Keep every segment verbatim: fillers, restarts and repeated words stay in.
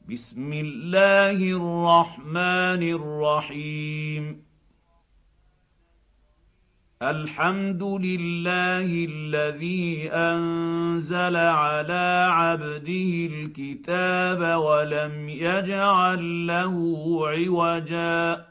بسم الله الرحمن الرحيم. الحمد لله الذي انزل على عبده الكتاب ولم يجعل له عوجا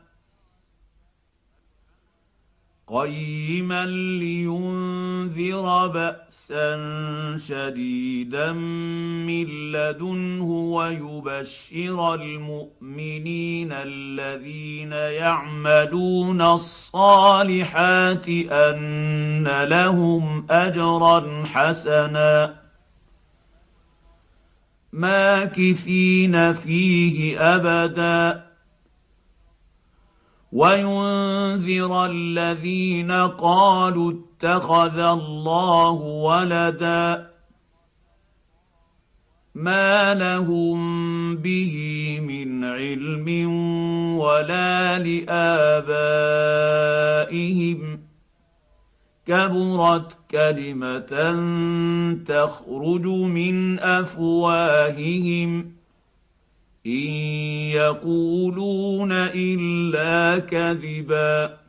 قيما لينذر باسا شديدا من لدنه ويبشر المؤمنين الذين يعملون الصالحات ان لهم اجرا حسنا ماكثين فيه ابدا وينذر الذين قالوا اتخذ الله ولدا ما لهم به من علم ولا لآبائهم كبرت كلمة تخرج من أفواههم إن يقولون إلا كذبا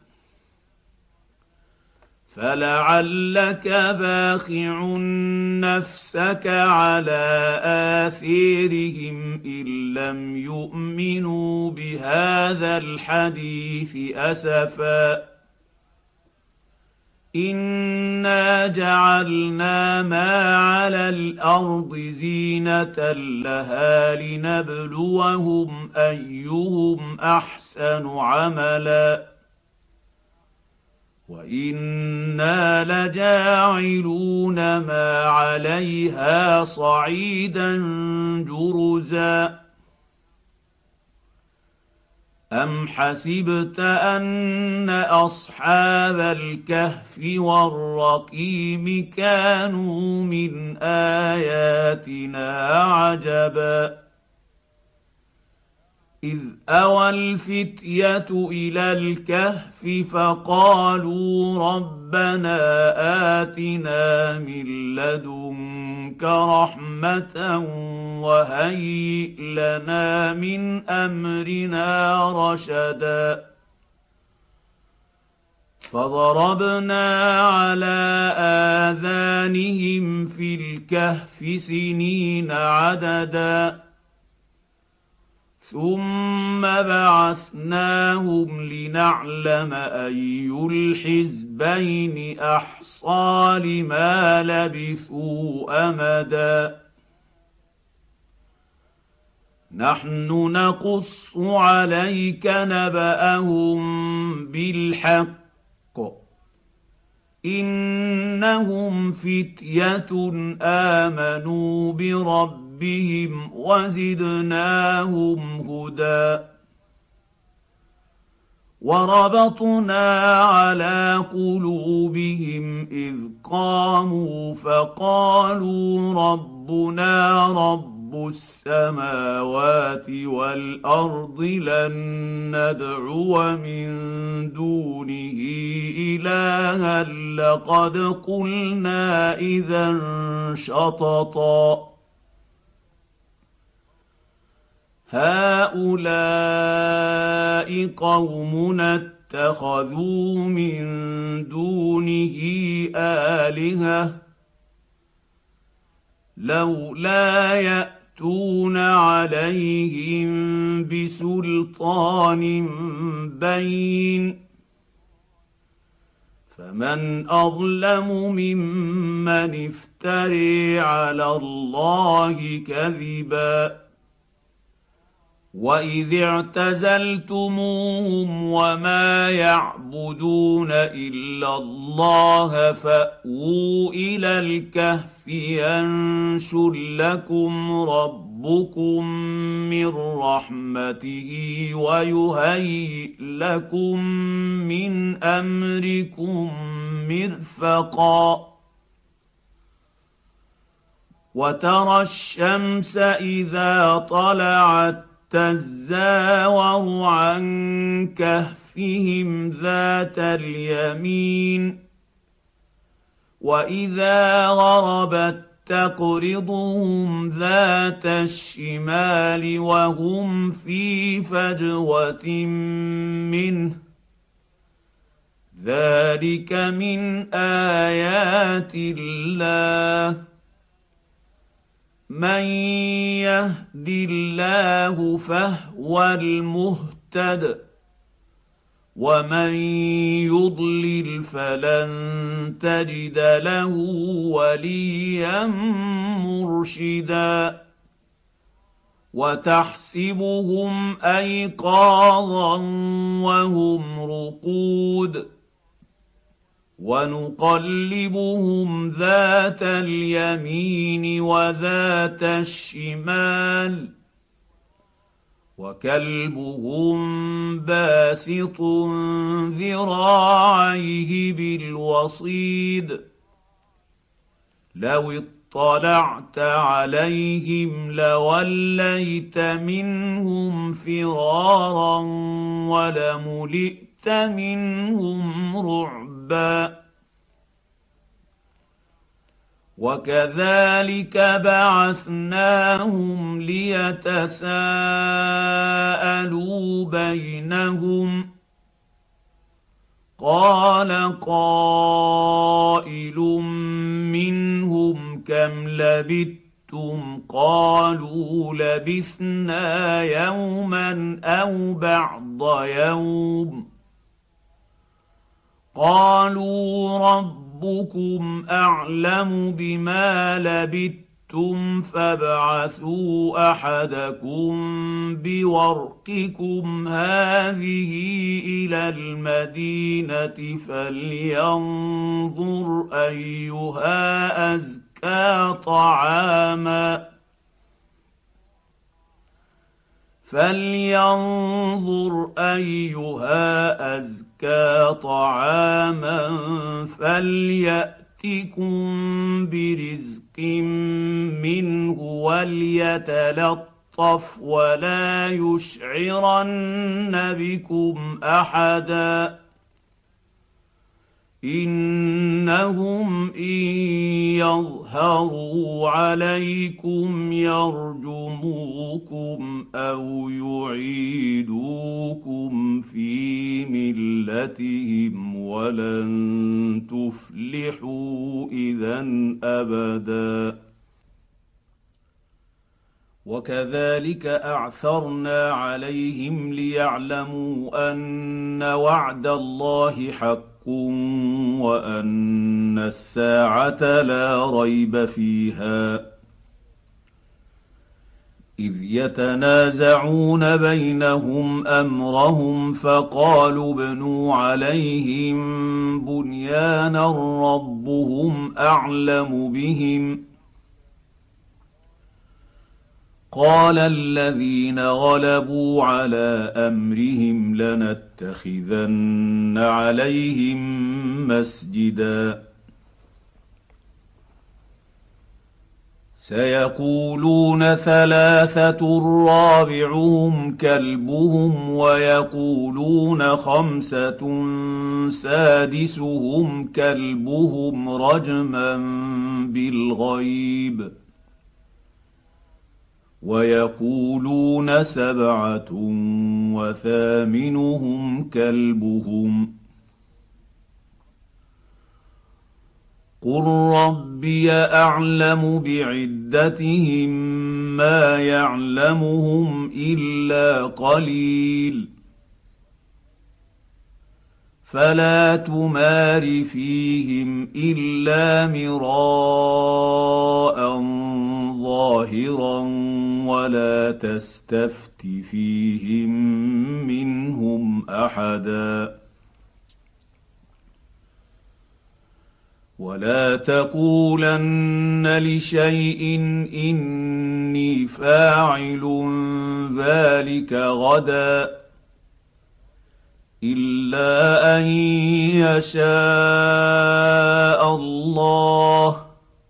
فلعلك باخع نفسك على آثيرهم إن لم يؤمنوا بهذا الحديث أسفا إنا جعلنا ما على الأرض زينة لها لنبلوهم أيهم أحسن عملا وإنا لجاعلون ما عليها صعيدا جرزا أم حسبت أن أصحاب الكهف والرقيم كانوا من آياتنا عجبا إذ أوى الفتية إلى الكهف فقالوا ربنا آتنا من لدنك رحمة وهيئ لنا من أمرنا رشدا فضربنا على آذانهم في الكهف سنين عددا ثم بعثناهم لنعلم أي الحزبين أحصى لما لبثوا أمدا نحن نقص عليك نبأهم بالحق إنهم فتية آمنوا بربهم بهم وزدناهم هدى وربطنا على قلوبهم إذ قاموا فقالوا ربنا رب السماوات والأرض لن ندعو من دونه إلها لقد قلنا إذا شططا هؤلاء قومنا اتخذوا من دونه آلهة لولا يأتون عليهم بسلطان بين فمن أظلم ممن افتري على الله كذبا وإذ اعتزلتموهم وما يعبدون إلا الله فأووا إلى الكهف ينشر لكم ربكم من رحمته ويهيئ لكم من أمركم مرفقا وترى الشمس إذا طلعت تزاور عن كهفهم ذات اليمين واذا غربت تقرضهم ذات الشمال وهم في فجوة منه ذلك من آيات الله من يهد الله فهو المهتد ومن يضلل فلن تجد له وليا مرشدا وتحسبهم ايقاظا وهم رقود ونقلبهم ذات اليمين وذات الشمال وكلبهم باسط ذراعيه بالوصيد لو اطلعت عليهم لوليت منهم فرارا ولملئت منهم رعبا وكذلك بعثناهم ليتساءلوا بينهم قال قائل منهم كم لبثتم قالوا لبثنا يوما او بعض يوم قالوا ربكم اعلم بما لبثتم فابعثوا احدكم بورقكم هذه الى المدينه فلينظر ايها ازكى طعاما فلينظر ايها ازكى طعاما فلياتكم برزق منه وليتلطف ولا يشعرن بكم احدا انهم ان يظهروا عليكم يرجموكم او يعيدوكم في ملتهم ولن تفلحوا اذا ابدا وكذلك اعثرنا عليهم ليعلموا ان وعد الله حق وان الساعه لا ريب فيها اذ يتنازعون بينهم امرهم فقالوا ابنوا عليهم بنيانا ربهم اعلم بهم قال الذين غلبوا على امرهم لنتخذن عليهم مسجدا سيقولون ثلاثه رابعهم كلبهم ويقولون خمسه سادسهم كلبهم رجما بالغيب ويقولون سبعه وثامنهم كلبهم قل ربي اعلم بعدتهم ما يعلمهم الا قليل فلا تمار فيهم الا مراء ظاهرا ولا تستفت فيهم منهم احدا ولا تقولن لشيء اني فاعل ذلك غدا الا ان يشاء الله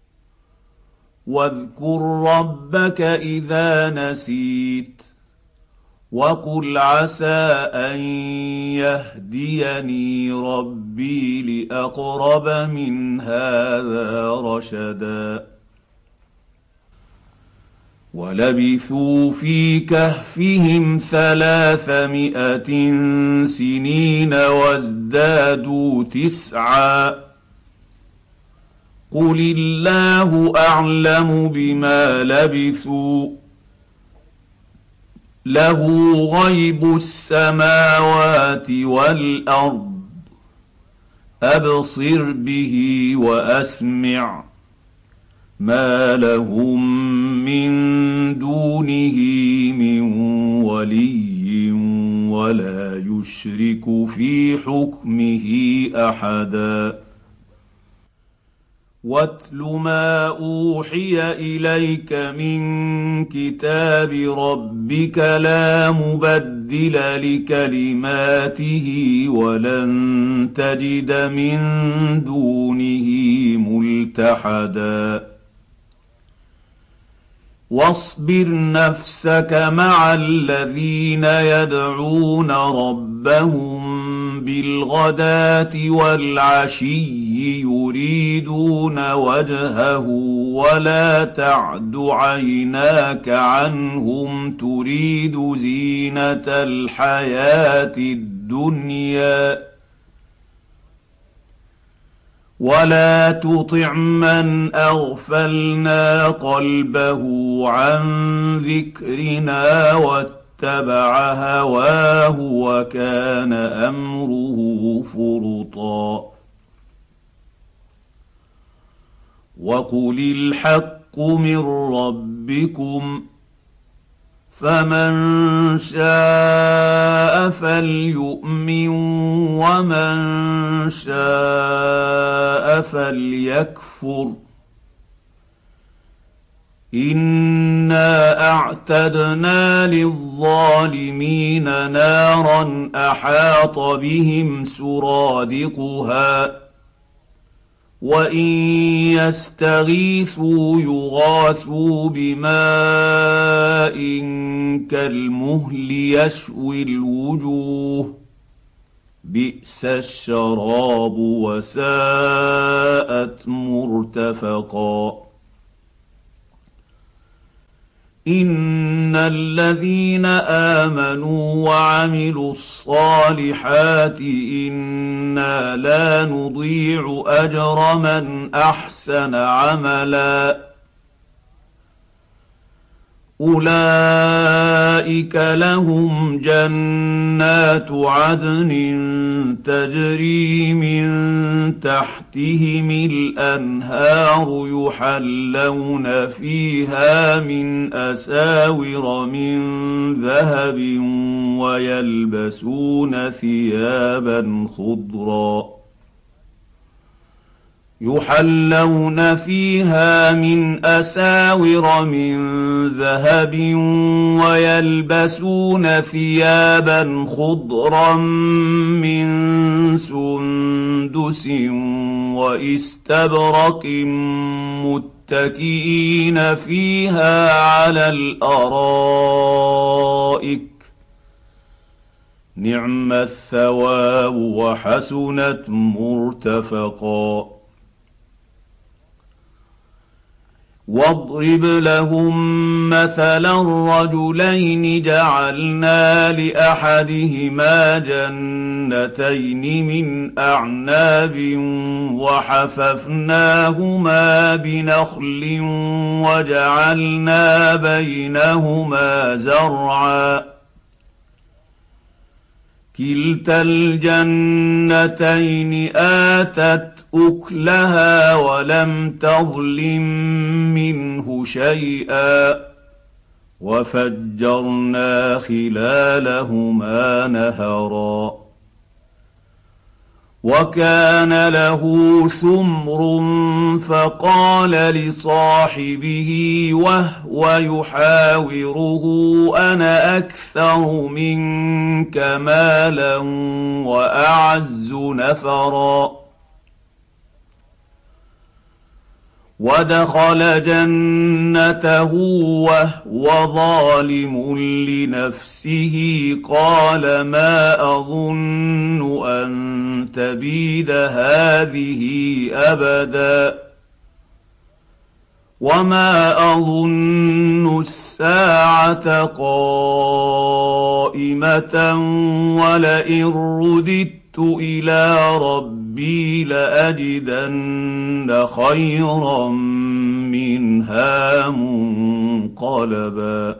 واذكر ربك اذا نسيت وقل عسى ان يهديني ربي لاقرب من هذا رشدا ولبثوا في كهفهم ثلاثمائة سنين وازدادوا تسعا قل الله اعلم بما لبثوا له غيب السماوات والارض ابصر به واسمع ما لهم من دونه من ولي ولا يشرك في حكمه احدا واتل ما اوحي اليك من كتاب ربك لا مبدل لكلماته ولن تجد من دونه ملتحدا واصبر نفسك مع الذين يدعون ربهم بالغداة والعشي يريدون وجهه ولا تعد عيناك عنهم تريد زينة الحياة الدنيا ولا تطع من اغفلنا قلبه عن ذكرنا واتبع هواه وكان امره فرطا وقل الحق من ربكم فمن شاء فليؤمن ومن شاء فليكفر انا اعتدنا للظالمين نارا احاط بهم سرادقها وان يستغيثوا يغاثوا بماء كالمهل يشوي الوجوه بئس الشراب وساءت مرتفقا ان الذين امنوا وعملوا الصالحات انا لا نضيع اجر من احسن عملا اولئك لهم جنات عدن تجري من تحتهم الانهار يحلون فيها من اساور من ذهب ويلبسون ثيابا خضرا يحلون فيها من اساور من ذهب ويلبسون ثيابا خضرا من سندس واستبرق متكئين فيها على الارائك نعم الثواب وحسنت مرتفقا واضرب لهم مثلا رجلين جعلنا لاحدهما جنتين من اعناب وحففناهما بنخل وجعلنا بينهما زرعا كلتا الجنتين اتت اكلها ولم تظلم منه شيئا وفجرنا خلالهما نهرا وكان له ثمر فقال لصاحبه وهو يحاوره انا اكثر منك مالا واعز نفرا ودخل جنته وهو ظالم لنفسه قال ما اظن ان تبيد هذه ابدا وما اظن الساعه قائمه ولئن رددت الى ربي لاجدن خيرا منها منقلبا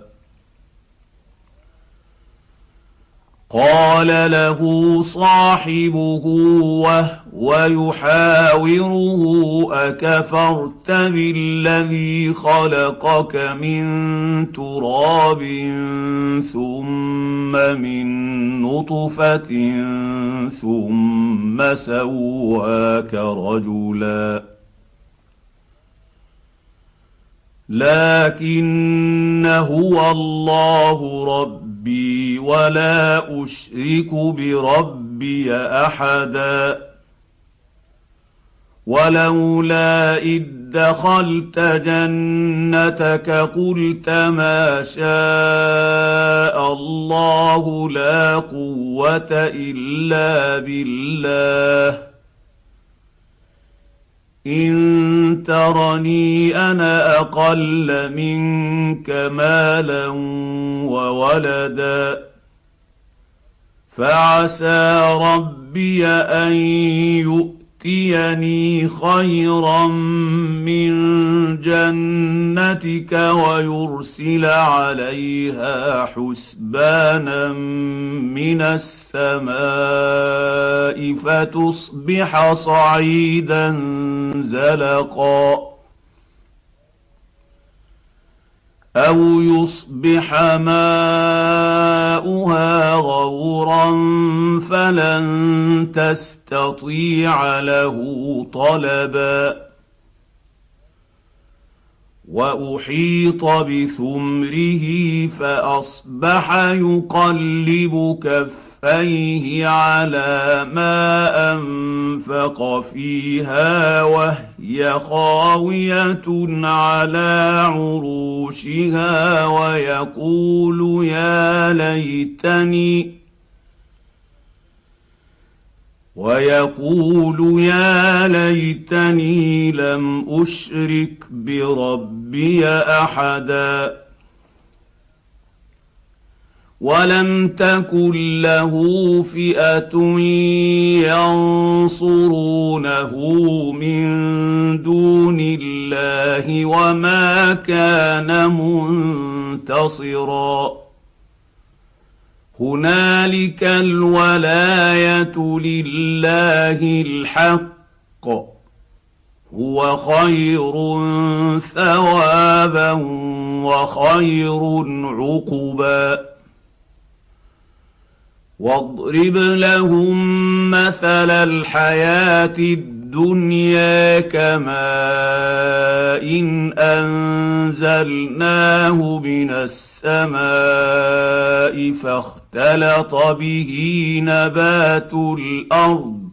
قال له صاحبه وهو يحاوره اكفرت بالذي خلقك من تراب ثم من نطفه ثم سواك رجلا لكن هو الله ربي ولا اشرك بربي احدا ولولا اذ دخلت جنتك قلت ما شاء الله لا قوه الا بالله إن ترني أنا أقل منك مالا وولدا فعسى ربي أن يؤتيني خيرا من جنتك ويرسل عليها حسبانا من السماء فتصبح صعيدا زلقا أو يصبح ماؤها غورا فلن تستطيع له طلبا وأحيط بثمره فأصبح يقلب كفيه على ما أنفق فيها وهي خاوية على عروشها ويقول يا ليتني ويقول يا ليتني لم أشرك بربي أحدا ولم تكن له فئة ينصرونه من دون الله وما كان منتصرا هنالك الولاية لله الحق هو خير ثوابا وخير عقبا واضرب لهم مثل الحياة الدنيا كماء إن أنزلناه من السماء فاختلط به نبات الأرض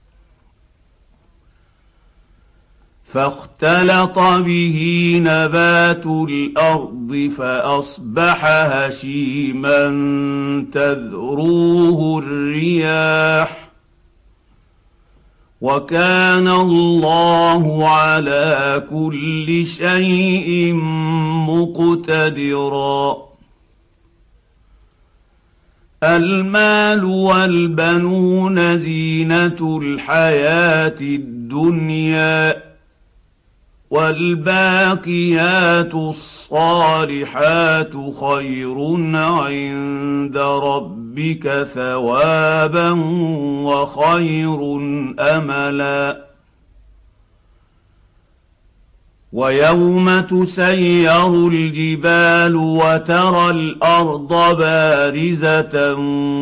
فاختلط به نبات الأرض فأصبح هشيما تذروه الرياح وكان الله على كل شيء مقتدرا المال والبنون زينة الحياة الدنيا والباقيات الصالحات خير عند ربك ثوابا وخير املا ويوم تسير الجبال وترى الارض بارزة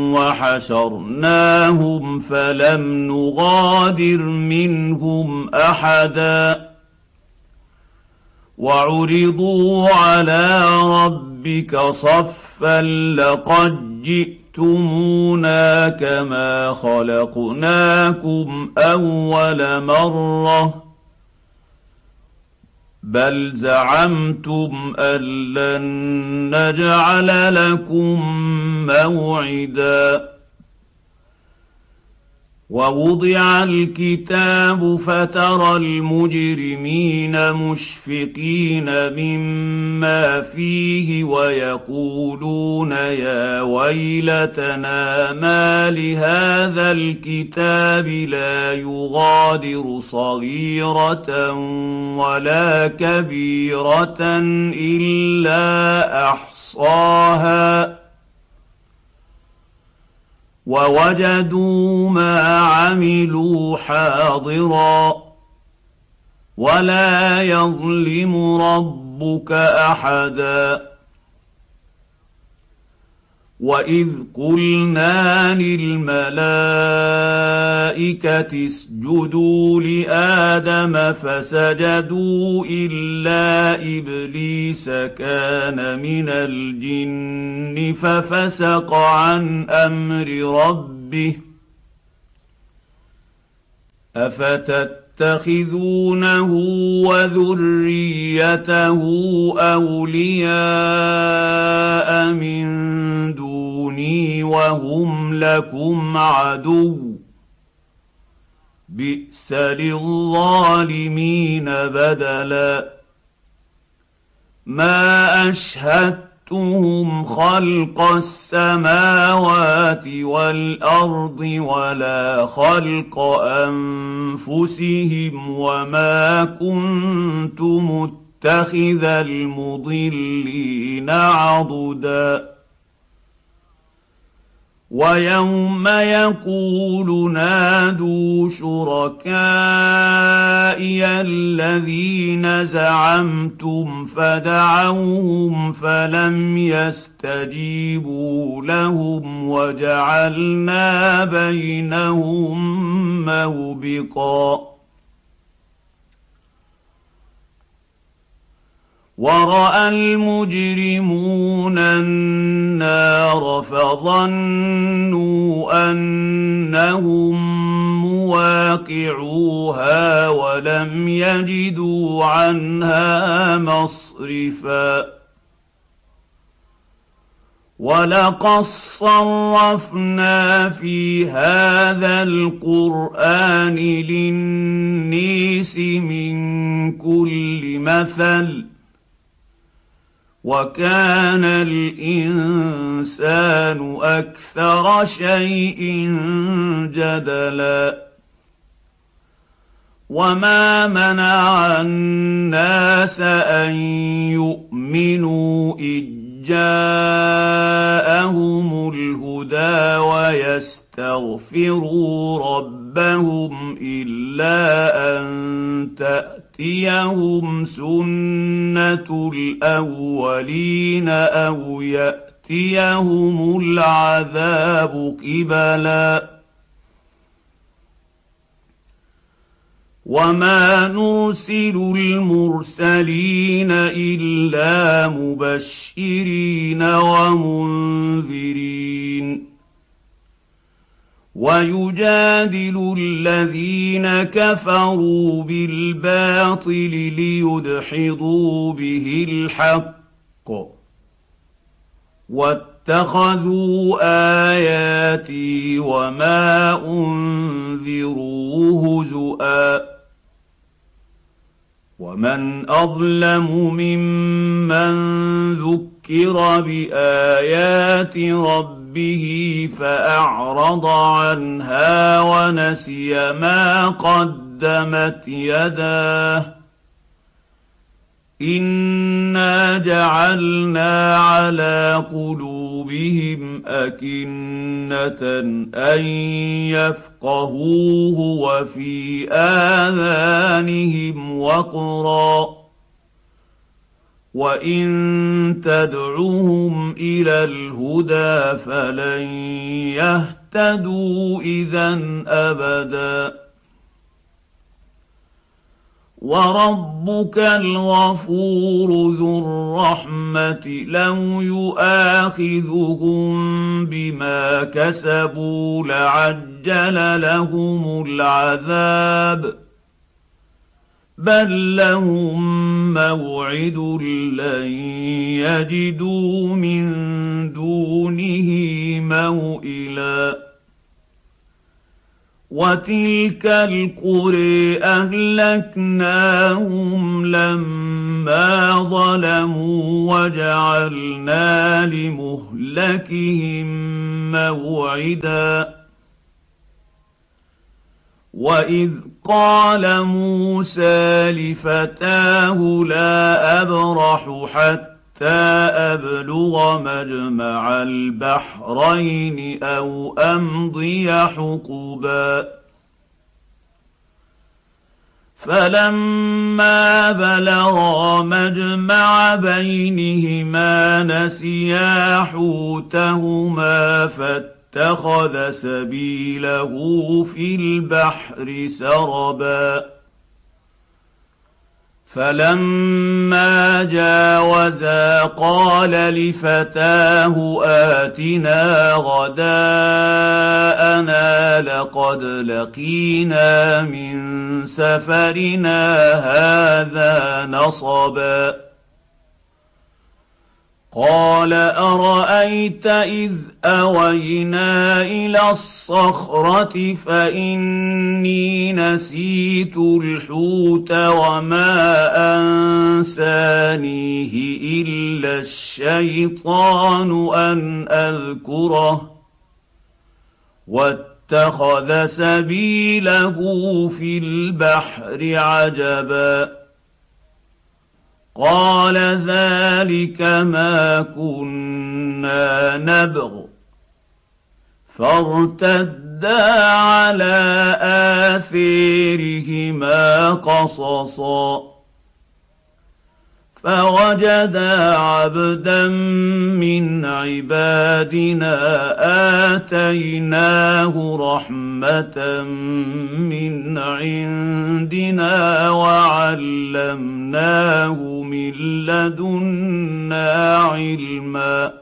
وحشرناهم فلم نغادر منهم احدا وعرضوا على ربك صفا لقد جئتمونا كما خلقناكم اول مره بل زعمتم ان لن نجعل لكم موعدا ووضع الكتاب فترى المجرمين مشفقين مما فيه ويقولون يا ويلتنا ما لهذا الكتاب لا يغادر صغيرة ولا كبيرة إلا أحصاها ووجدوا ما عملوا حاضرا ولا يظلم ربك احدا. واذ قلنا للملائكه اسجدوا لادم فسجدوا الا ابليس كان من الجن ففسق عن امر ربه افتتخذونه وذريته اولياء من دوني وهم لكم عدو بئس للظالمين بدلا. ما اشهدتهم خلق السماوات والارض ولا خلق انفسهم وما كنت متخذ المضلين عضدا. ويوم يقول نادوا شركائي الذين زعمتم فدعوهم فلم يستجيبوا لهم وجعلنا بينهم موبقا. ورأى المجرمون النار فظنوا أنهم مواقعوها ولم يجدوا عنها مصرفا. ولقد صرفنا في هذا القرآن للناس من كل مثل وكان الإنسان أكثر شيء جدلا. وما منع الناس أن يؤمنوا إذ جاءهم الهدى ويستغفروا ربهم إلا أن تأتيهم سنة الأولين أو يأتيهم العذاب قبلا. وما نرسل المرسلين إلا مبشرين ومنذرين. ويجادل الذين كفروا بالباطل ليدحضوا به الحق واتخذوا آياتي وما أنذروا هزؤا. ومن أظلم ممن ذكر بآيات ربه فأعرض عنها ونسي ما قدمت يداه إنا جعلنا على قلوبهم أكنة أن يفقهوه وفي آذانهم وقرا وإن تدعهم إلى الهدى فلن يهتدوا إذا أبدا. وربك الغفور ذو الرحمة لو يؤاخذهم بما كسبوا لعجل لهم العذاب بل لهم موعد لن يجدوا من دونه موئلا. وتلك القرى اهلكناهم لما ظلموا وجعلنا لمهلكهم موعدا واذ قال موسى لفتاه لا ابرح حتى أبلغ مجمع البحرين أو أمضي حقبا فلما بلغا مجمع بينهما نسيا حوتهما فاتخذ سبيله في البحر سربا فلما جاوزا قال لفتاه آتنا غداءنا لقد لقينا من سفرنا هذا نصبا قال أرأيت إذ أوينا إلى الصخرة فإني نسيت الحوت وما أنسانيه إلا الشيطان أن أذكره واتخذ سبيله في البحر عجبا قال ذلك ما كنا نبغ فارتدا على آثارهما قصصا فوجدا عبدا من عبادنا آتيناه رحمة من عندنا وعلمناه من لدنا علما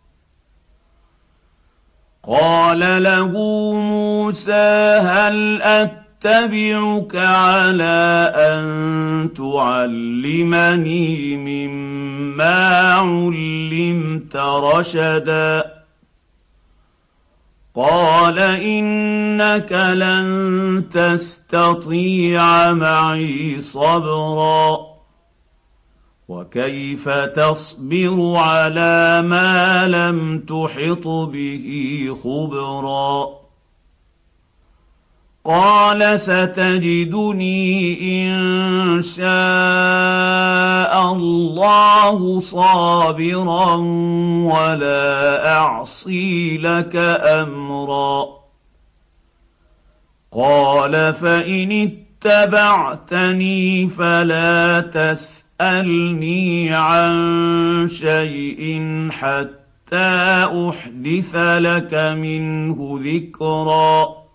قال له موسى هل أتبعك على أن تعلمني مما علمت رشدا قال إنك لن تستطيع معي صبرا وكيف تصبر على ما لم تحط به خبرا قال ستجدني إن شاء الله صابرا ولا أعصي لك أمرا قال فإن اتبعتني فلا تسألني عن شيء حتى أحدث لك منه ذكرا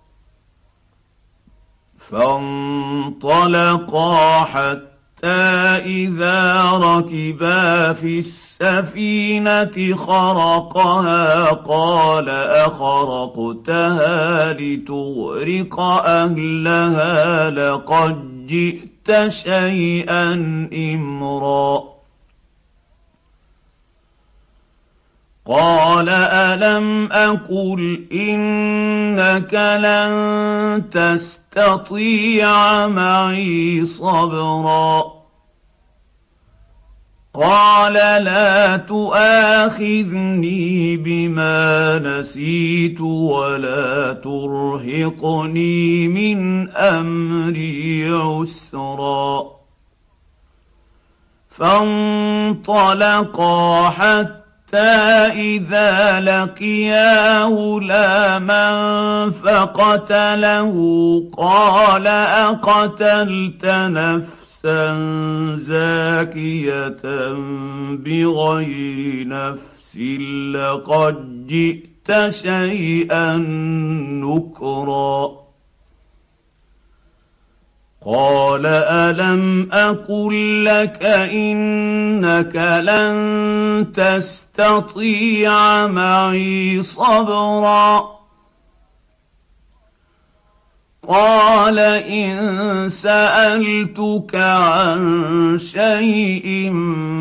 فانطلقا حتى إذا ركبا في السفينة خرقها قال أخرقتها لتغرق أهلها لقد جئت شيئا إمرا قال ألم أقل إنك لن تستطيع معي صبرا قال لا تؤاخذني بما نسيت ولا ترهقني من أمري عسرا فانطلقا حتى حتى إذا لقيا غلاما فقتله قال أقتلت نفسا زاكية بغير نفس لقد جئت شيئا نكرا قال ألم أقل لك إنك لن تستطيع معي صبرا قال إن سألتك عن شيء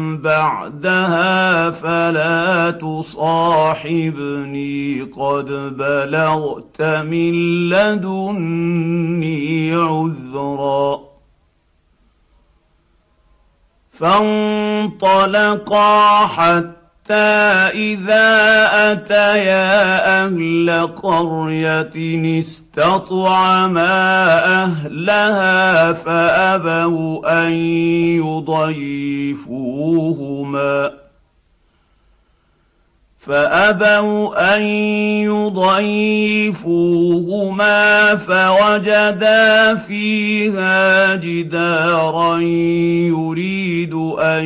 بعدها فلا تصاحبني قد بلغت من لدني عذرا. فانطلقا حتى إذا أتيا أهل قرية استطعما أهلها فأبوا أن يضيفوهما فأبوا أن يضيفوهما فوجدا فيها جدارا يريد أن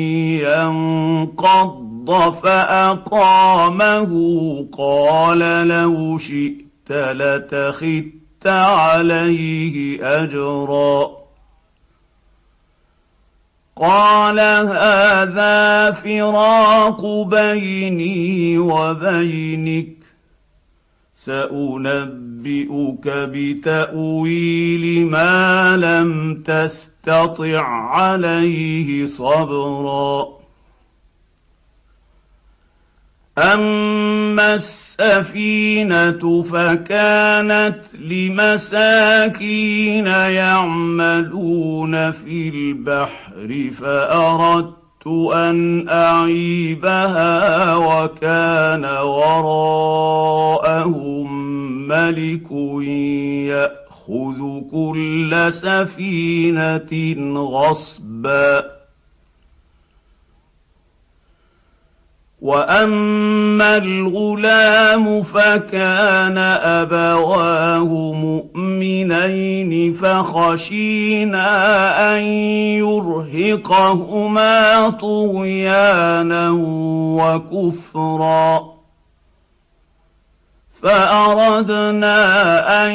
ينقض فأقامه قال لو شئت لاتخذت عليه أجرا. قال هذا فراق بيني وبينك سأنبئك بتأويل ما لم تستطع عليه صبرا. أما السفينة فكانت لمساكين يعملون في البحر فأردت أن أعيبها وكان وراءهم ملك يأخذ كل سفينة غصبا. وأما الغلام فكان أبواه مؤمنين فخشينا أن يرهقهما طغيانا وكفرا فأردنا أن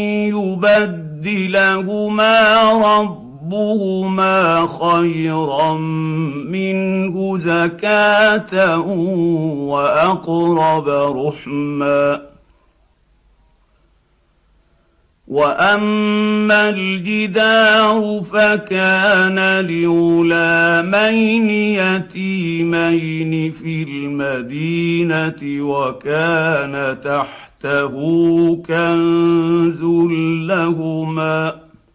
يبدلهما ربهما ربهما خيرا منه زكاة وأقرب رحما. وأما الجدار فكان لغلامين يتيمين في المدينة وكان تحته كنز لهما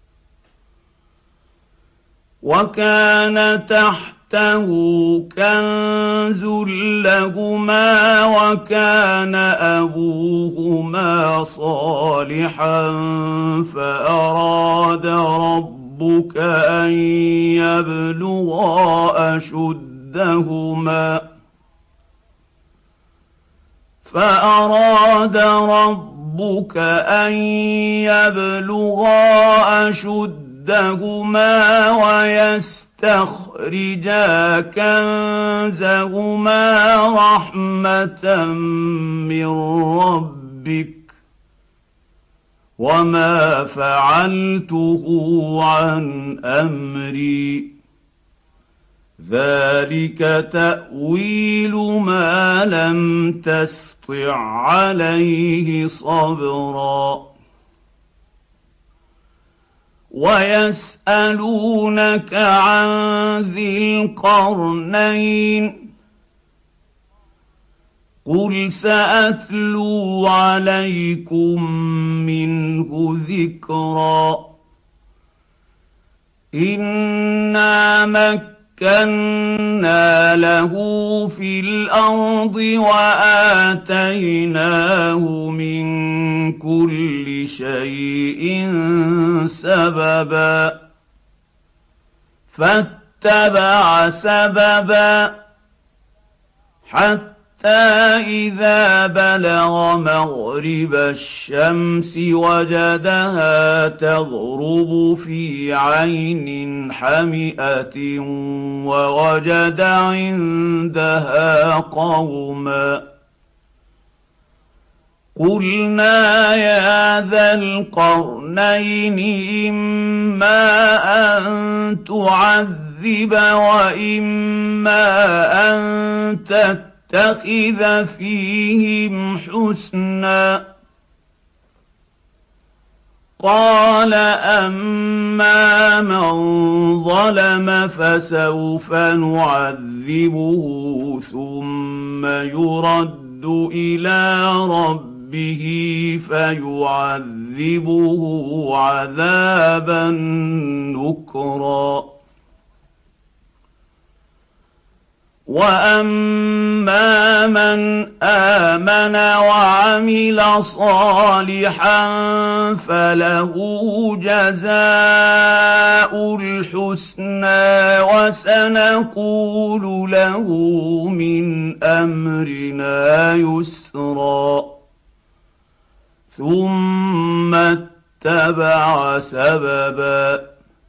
وكان تحته كنز لهما وكان أبوهما صالحا فأراد ربك أن يبلغا أشدهما فأراد ربك أن يبلغا أشدهما دهما ويستخرجا كنزهما رحمة من ربك وما فعلته عن أمري ذلك تأويل ما لم تسطع عليه صبرا. ويسألونك عن ذي القرنين قل سأتلو عليكم منه ذكرا. إنا مكنا له في الأرض وآتيناه من كل شيء سببا فاتبع سببا حتى إذا بلغ مغرب الشمس وجدها تغرب في عين حمئة ووجد عندها قوما قلنا يا ذا القرنين إما أن تعذب وإما أن تتخذ فيهم حسنا قال اما من ظلم فسوف نعذبه ثم يرد الى ربه فيعذبه عذابا نكرا واما من امن وعمل صالحا فله جزاء الحسنى وسنقول له من امرنا يسرا ثم اتبع سببا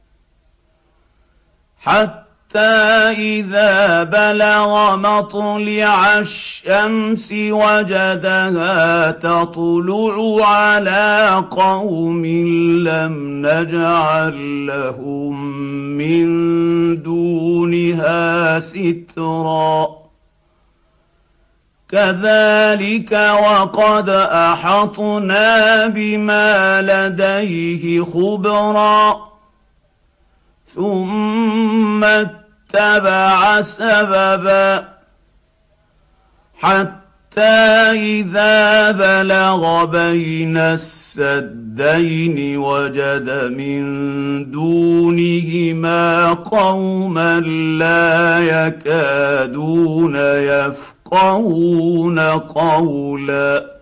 حتى إذا بلغ مطلع الشمس وجدها تطلع على قوم لم نجعل لهم من دونها سترا كذلك وقد أحطنا بما لديه خبرا ثم اتبع سببا حتى إذا بلغ بين السدين وجد من دونهما قوما لا يكادون يفقهون قولا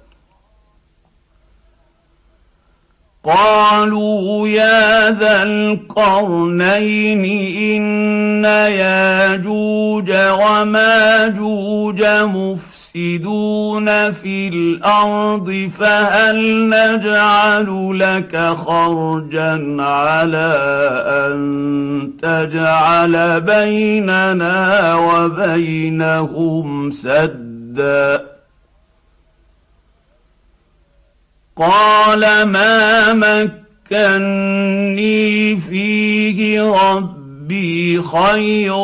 قالوا يا ذا القرنين إن ياجوج وماجوج مفسدون في الأرض فهل نجعل لك خرجا على أن تجعل بيننا وبينهم سدا قال ما مكني فيه ربي خير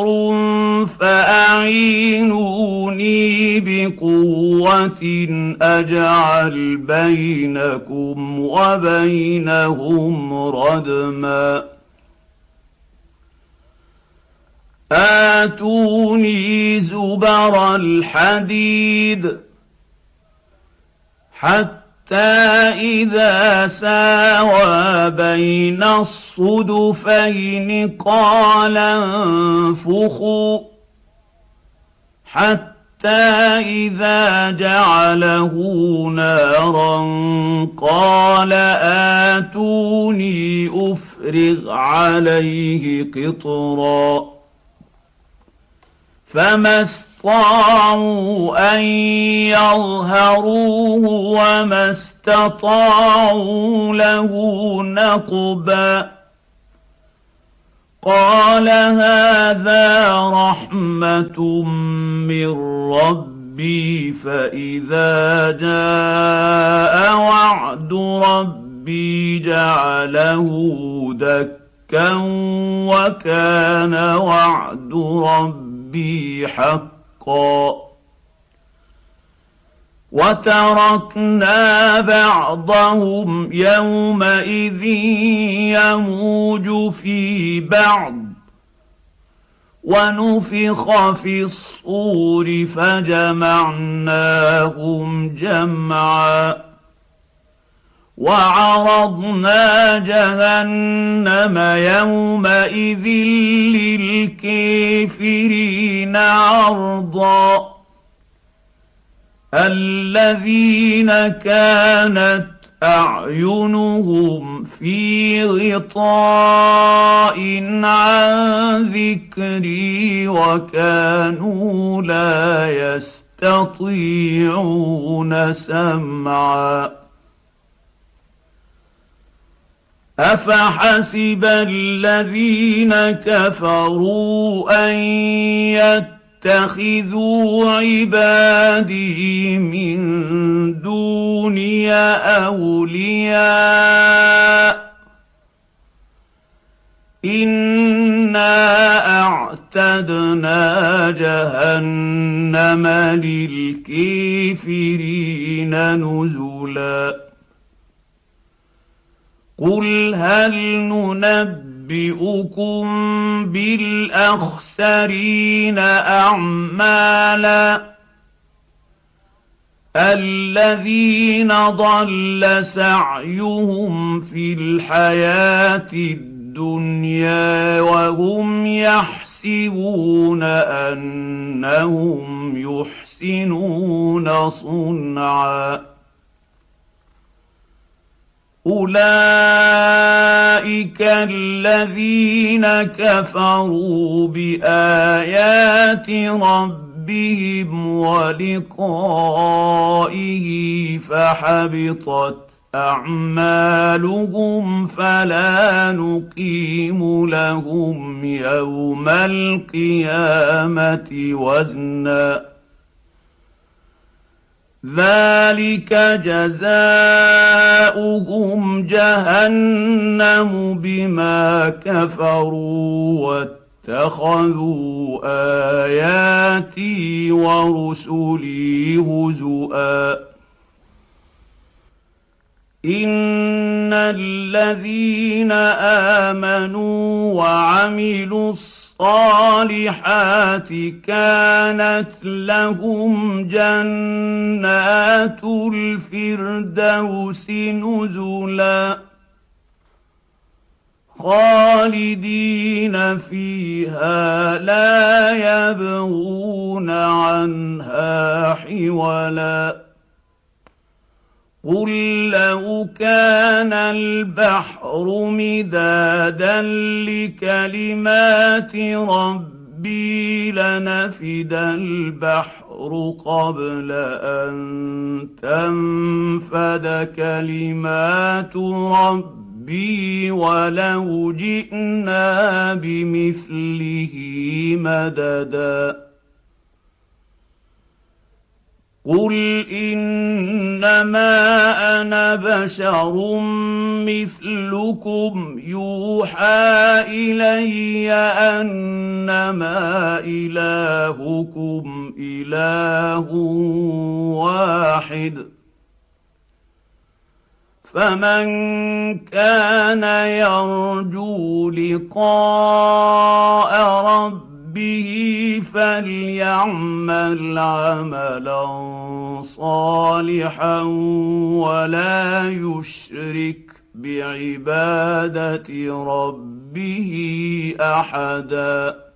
فأعينوني بقوة أجعل بينكم وبينهم ردما آتوني زبر الحديد حتى حتى إذا ساوى بين الصدفين قال انفخوا حتى إذا جعله نارا قال آتوني أفرغ عليه قطرا فما استطاعوا أن يظهروه وما استطاعوا له نقبا قال هذا رحمة من ربي فإذا جاء وعد ربي جعله دكا وكان وعد ربي ربي حقا وتركنا بعضهم يومئذ يموج في بعض ونفخ في الصور فجمعناهم جمعا وعرضنا جهنم يومئذ للكافرين عرضا الذين كانت أعينهم في غطاء عن ذكري وكانوا لا يستطيعون سمعا أفحسب الذين كفروا أن يتخذوا عبادي من دوني أولياء إنا أعتدنا جهنم للكافرين نزلا قل هل ننبئكم بالاخسرين اعمالا الذين ضل سعيهم في الحياه الدنيا وهم يحسبون انهم يحسنون صنعا اولئك الذين كفروا بايات ربهم ولقائه فحبطت اعمالهم فلا نقيم لهم يوم القيامه وزنا ذلك جزاؤهم جهنم بما كفروا واتخذوا اياتي ورسلي هزؤا ان الذين امنوا وعملوا الصالحات كانت لهم جنات الفردوس نزلا خالدين فيها لا يبغون عنها حولا قل لو كان البحر مدادا لكلمات ربي لنفد البحر قبل ان تنفد كلمات ربي ولو جئنا بمثله مددا قل انما انا بشر مثلكم يوحى الي انما الهكم اله واحد فمن كان يرجو لقاء ربه به فليعمل عملا صالحا ولا يشرك بعباده ربه احدا